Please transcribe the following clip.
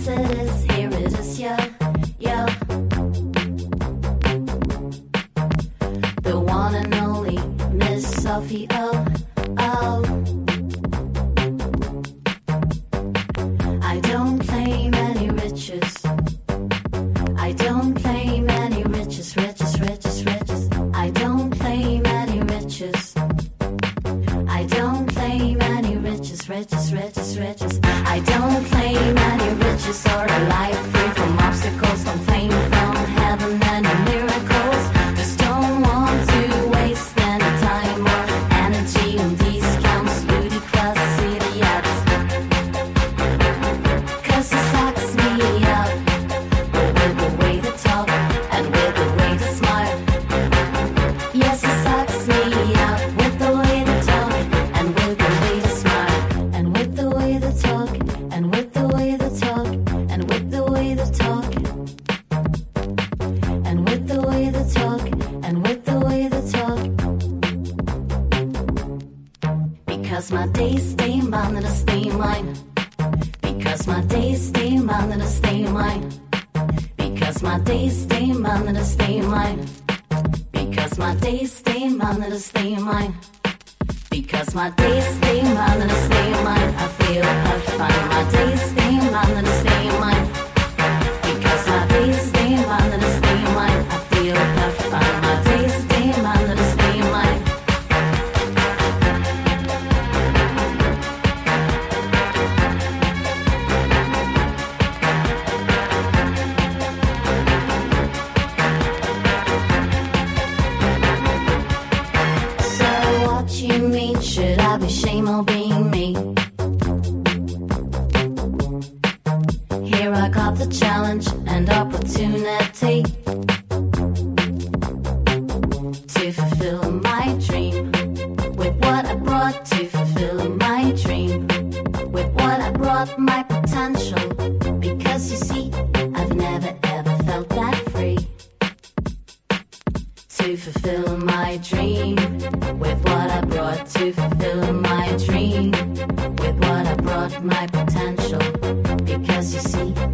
Yes, it is. Here it is. Yeah, yeah. The one and only Miss Sophie. Oh, oh. I don't claim any riches. I don't claim any riches, riches, riches, riches. I don't claim any riches. I don't claim any riches, riches, riches, riches. I don't claim any riches or a life free from obstacles. Don't claim from heaven any miracles. Just don't want to waste any time or energy on these counts, ludicrous idiots. 'Cause it sucks me up with the way they talk and with the way they smile. Yes, it sucks me up with the way they talk and with the way they smile. And with the way they talk and with the way they talk and with the way they talk and with the way they talk and with the way they talk. Because my days stay mine and I stay mine. Because my days stay mine and I stay mine. Because my days stay mine and I stay mine. Because my days stay mine and I stay mine. Because my days stay mine and I stay mine. I feel fine. My days stay mine and I stay mine. Because my days stay mine and I stay mine. I feel fine. My days stay mine and I stay mine. So what you mean? Should I be shame or being me? Here I got the challenge and opportunity to fulfill my dream with what I brought, to fulfill my dream with what I brought, my potential. Because you see, I've never ever felt that free. To fulfill my dream with what I brought, to fulfill my dream with what I brought, my potential. Because you see,